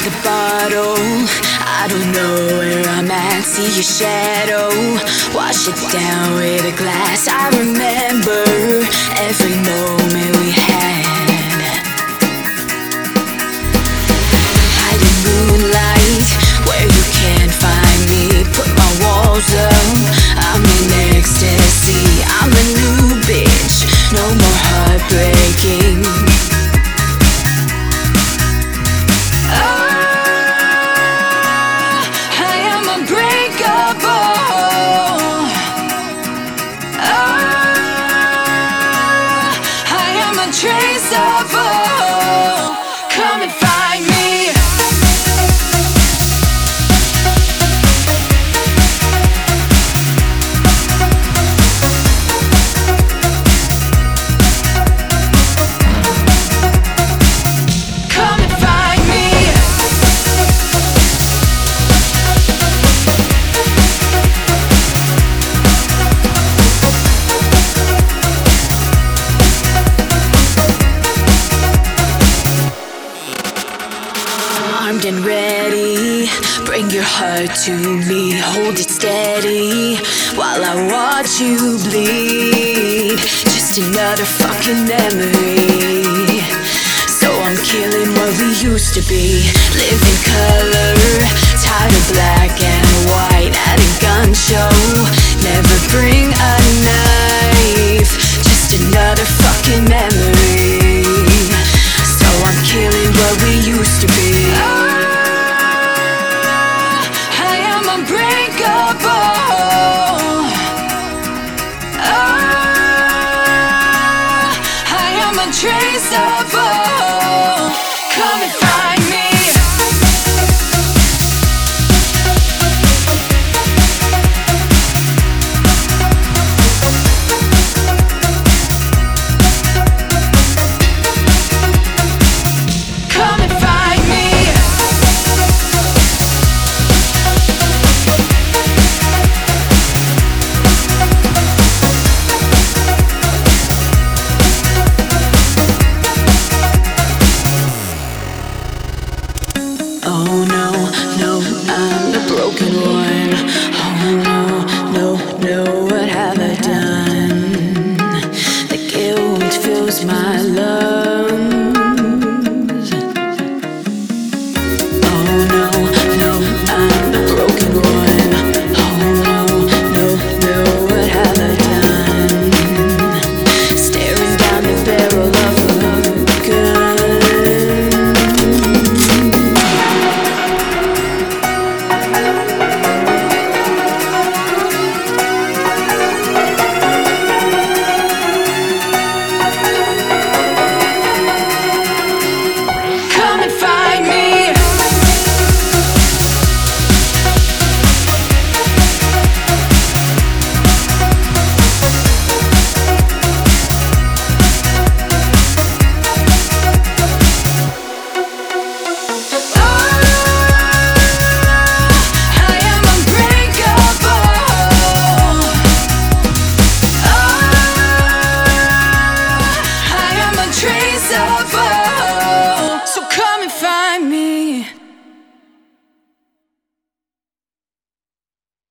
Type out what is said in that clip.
the bottle. I don't know where I'm at, see your shadow. Wash it down with a glass. I remember every moment we had. Hiding moonlight where you can't find me. Put my walls up, I'm in ecstasy. I'm a new bitch, no more heartbreaking. Untraceable, come and find me. Come and find me. Armed and ready, bring your heart to me. Hold it steady while I watch you bleed. Just another fucking memory. So I'm killing what we used to be. Live in color, tired of black and white. At a gun show, never bring a knife. Just another fucking memory. So I'm killing what we used to be. Untraceable, come and find me. Come and find me. Oh no, no, I'm the broken one. Oh no, no, no, what have I done? The guilt fills my